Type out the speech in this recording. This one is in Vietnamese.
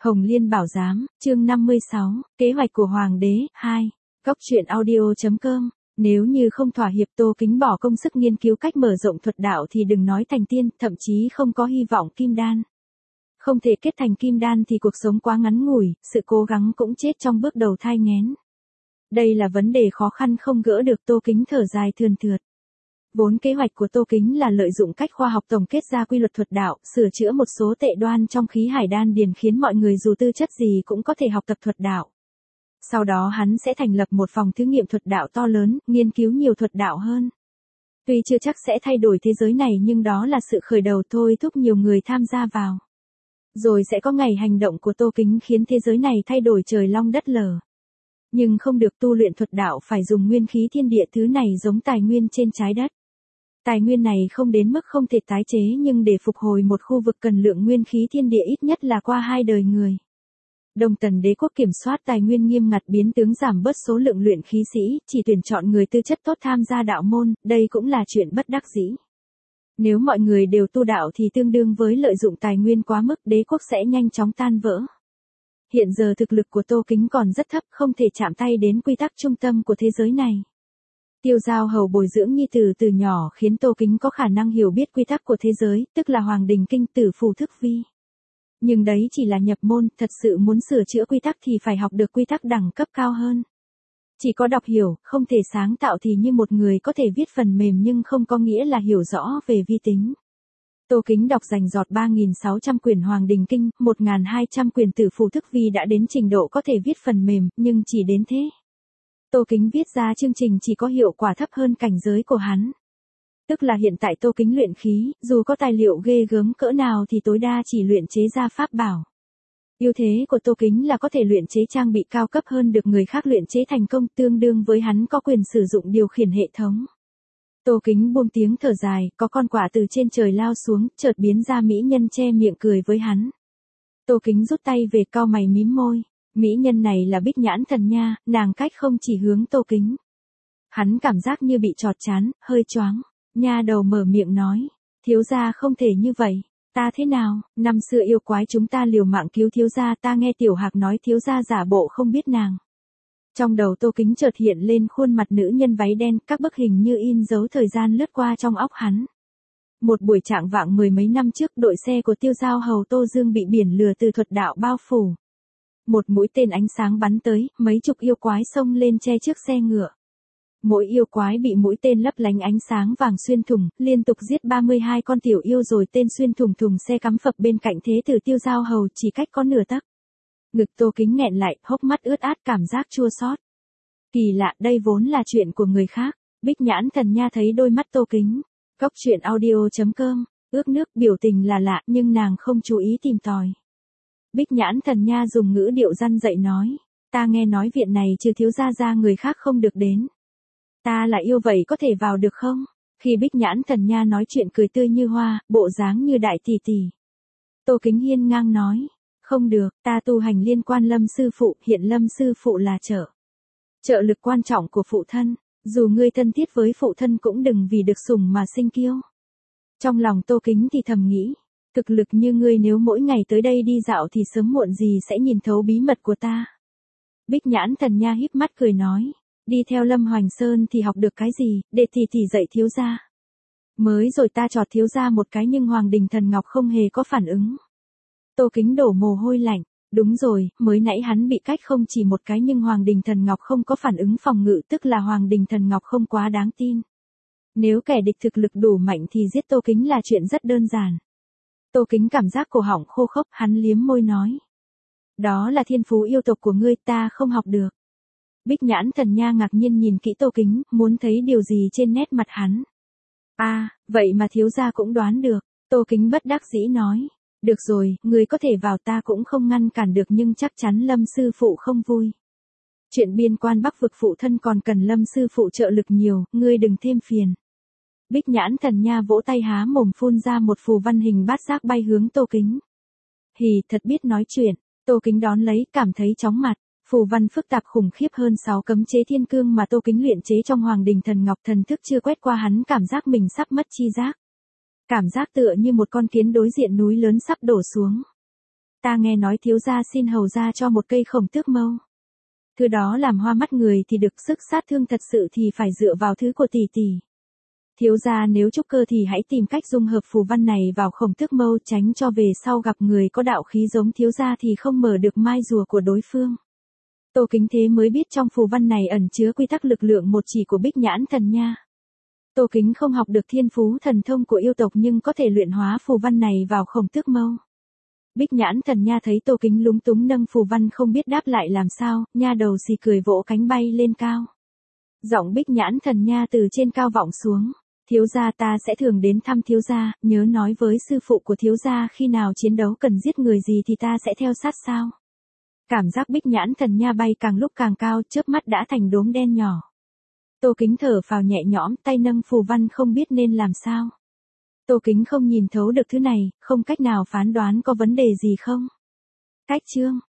Hồng Liên Bảo Giám, chương 56, kế hoạch của Hoàng đế, 2. Góc truyện audio.com. Nếu như không thỏa hiệp, Tô Kính bỏ công sức nghiên cứu cách mở rộng thuật đạo thì đừng nói thành tiên, thậm chí không có hy vọng kim đan. Không thể kết thành kim đan thì cuộc sống quá ngắn ngủi, sự cố gắng cũng chết trong bước đầu thai nghén. Đây là vấn đề khó khăn không gỡ được, Tô Kính thở dài thườn thượt. Vốn kế hoạch của Tô Kính là lợi dụng cách khoa học tổng kết ra quy luật thuật đạo, sửa chữa một số tệ đoan trong khí hải đan điền khiến mọi người dù tư chất gì cũng có thể học tập thuật đạo. Sau đó hắn sẽ thành lập một phòng thí nghiệm thuật đạo to lớn, nghiên cứu nhiều thuật đạo hơn. Tuy chưa chắc sẽ thay đổi thế giới này nhưng đó là sự khởi đầu thôi, thúc nhiều người tham gia vào. Rồi sẽ có ngày hành động của Tô Kính khiến thế giới này thay đổi trời long đất lở. Nhưng không được, tu luyện thuật đạo phải dùng nguyên khí thiên địa, thứ này giống tài nguyên trên trái đất. Tài nguyên này không đến mức không thể tái chế nhưng để phục hồi một khu vực cần lượng nguyên khí thiên địa ít nhất là qua 2 đời người. Đông Tần đế quốc kiểm soát tài nguyên nghiêm ngặt, biến tướng giảm bớt số lượng luyện khí sĩ, chỉ tuyển chọn người tư chất tốt tham gia đạo môn, đây cũng là chuyện bất đắc dĩ. Nếu mọi người đều tu đạo thì tương đương với lợi dụng tài nguyên quá mức, đế quốc sẽ nhanh chóng tan vỡ. Hiện giờ thực lực của Tô Kính còn rất thấp, không thể chạm tay đến quy tắc trung tâm của thế giới này. Tiêu Giao Hầu bồi dưỡng nhi tử từ nhỏ khiến Tô Kính có khả năng hiểu biết quy tắc của thế giới, tức là Hoàng Đình Kinh, Tử Phù Thức Vi. Nhưng đấy chỉ là nhập môn, thật sự muốn sửa chữa quy tắc thì phải học được quy tắc đẳng cấp cao hơn. Chỉ có đọc hiểu, không thể sáng tạo thì như một người có thể viết phần mềm nhưng không có nghĩa là hiểu rõ về vi tính. Tô Kính đọc rành rọt 3.600 quyển Hoàng Đình Kinh, 1.200 quyển Tử Phù Thức Vi đã đến trình độ có thể viết phần mềm, nhưng chỉ đến thế. Tô Kính viết ra chương trình chỉ có hiệu quả thấp hơn cảnh giới của hắn. Tức là hiện tại Tô Kính luyện khí, dù có tài liệu ghê gớm cỡ nào thì tối đa chỉ luyện chế ra pháp bảo. Ưu thế của Tô Kính là có thể luyện chế trang bị cao cấp hơn được người khác luyện chế thành công, tương đương với hắn có quyền sử dụng điều khiển hệ thống. Tô Kính buông tiếng thở dài, có con quạ từ trên trời lao xuống, chợt biến ra mỹ nhân che miệng cười với hắn. Tô Kính rút tay về, cau mày mím môi. Mỹ nhân này là Bích Nhãn Thần Nha, nàng cách không chỉ hướng Tô Kính. Hắn cảm giác như bị chọt chán, hơi choáng. Nha đầu mở miệng nói, thiếu gia không thể như vậy. Ta thế nào, năm xưa yêu quái chúng ta liều mạng cứu thiếu gia, ta nghe Tiểu Hạc nói thiếu gia giả bộ không biết nàng. Trong đầu Tô Kính chợt hiện lên khuôn mặt nữ nhân váy đen, các bức hình như in dấu thời gian lướt qua trong óc hắn. Một buổi trạng vạng 10 mấy năm trước, đội xe của Tiêu Giao Hầu Tô Dương bị biển lửa từ thuật đạo bao phủ. Một mũi tên ánh sáng bắn tới, mấy chục yêu quái xông lên che trước xe ngựa. Mỗi yêu quái bị mũi tên lấp lánh ánh sáng vàng xuyên thủng, liên tục giết 32 con tiểu yêu rồi tên xuyên thủng thùng xe cắm phập bên cạnh thế tử Tiêu Giao Hầu chỉ cách có nửa tấc. Ngực Tô Kính nghẹn lại, hốc mắt ướt át, cảm giác chua xót. Kỳ lạ, đây vốn là chuyện của người khác. Bích Nhãn Thần Nha thấy đôi mắt Tô Kính. Góc truyện audio.com, ước nước, biểu tình là lạ nhưng nàng không chú ý tìm tòi. Bích Nhãn Thần Nha dùng ngữ điệu răn dạy nói, ta nghe nói viện này trừ thiếu gia ra người khác không được đến. Ta là yêu vậy có thể vào được không? Khi Bích Nhãn Thần Nha nói chuyện cười tươi như hoa, bộ dáng như đại tỷ tỷ. Tô Kính hiên ngang nói, không được, ta tu hành liên quan Lâm sư phụ, hiện Lâm sư phụ là trợ lực quan trọng của phụ thân, dù ngươi thân thiết với phụ thân cũng đừng vì được sủng mà sinh kiêu. Trong lòng Tô Kính thì thầm nghĩ, thực lực như ngươi nếu mỗi ngày tới đây đi dạo thì sớm muộn gì sẽ nhìn thấu bí mật của ta. Bích Nhãn Thần Nha híp mắt cười nói, đi theo Lâm Hoành Sơn thì học được cái gì, để tỷ dạy thiếu gia. Mới rồi ta chọt thiếu gia một cái nhưng Hoàng Đình Thần Ngọc không hề có phản ứng. Tô Kính đổ mồ hôi lạnh, đúng rồi, mới nãy hắn bị cách không chỉ một cái nhưng Hoàng Đình Thần Ngọc không có phản ứng phòng ngự, tức là Hoàng Đình Thần Ngọc không quá đáng tin. Nếu kẻ địch thực lực đủ mạnh thì giết Tô Kính là chuyện rất đơn giản. Tô Kính cảm giác cổ họng khô khốc, hắn liếm môi nói. Đó là thiên phú yêu tộc của ngươi, ta không học được. Bích Nhãn Thần Nha ngạc nhiên nhìn kỹ Tô Kính, muốn thấy điều gì trên nét mặt hắn. Vậy mà thiếu gia cũng đoán được. Tô Kính bất đắc dĩ nói. Được rồi, ngươi có thể vào, ta cũng không ngăn cản được nhưng chắc chắn Lâm sư phụ không vui. Chuyện biên quan Bắc vực phụ thân còn cần Lâm sư phụ trợ lực nhiều, ngươi đừng thêm phiền. Bích Nhãn Thần Nha vỗ tay há mồm phun ra một phù văn hình bát giác bay hướng Tô Kính. Hì, thật biết nói chuyện. Tô Kính đón lấy, cảm thấy chóng mặt. Phù văn phức tạp khủng khiếp hơn 6 cấm chế thiên cương mà Tô Kính luyện chế trong Hoàng Đình Thần Ngọc, thần thức chưa quét qua hắn cảm giác mình sắp mất chi giác. Cảm giác tựa như một con kiến đối diện núi lớn sắp đổ xuống. Ta nghe nói thiếu gia xin hầu ra cho một cây khổng tước mâu. Thứ đó làm hoa mắt người thì được, sức sát thương thật sự thì phải dựa vào thứ của tỷ tỷ. Thiếu gia nếu trúc cơ thì hãy tìm cách dung hợp phù văn này vào khổng tước mâu, tránh cho về sau gặp người có đạo khí giống thiếu gia thì không mở được mai rùa của đối phương. Tô Kính thế mới biết trong phù văn này ẩn chứa quy tắc lực lượng một chỉ của Bích Nhãn Thần Nha. Tô Kính không học được thiên phú thần thông của yêu tộc nhưng có thể luyện hóa phù văn này vào khổng tước mâu. Bích Nhãn Thần Nha thấy Tô Kính lúng túng nâng phù văn không biết đáp lại làm sao, nha đầu xì cười vỗ cánh bay lên cao. Giọng Bích Nhãn Thần Nha từ trên cao vọng xuống. Thiếu gia, ta sẽ thường đến thăm thiếu gia, nhớ nói với sư phụ của thiếu gia khi nào chiến đấu cần giết người gì thì ta sẽ theo sát sao. Cảm giác Bích Nhãn Thần Nha bay càng lúc càng cao, chớp mắt đã thành đốm đen nhỏ. Tô Kính thở phào nhẹ nhõm, tay nâng phù văn không biết nên làm sao. Tô Kính không nhìn thấu được thứ này, không cách nào phán đoán có vấn đề gì không. Cách chương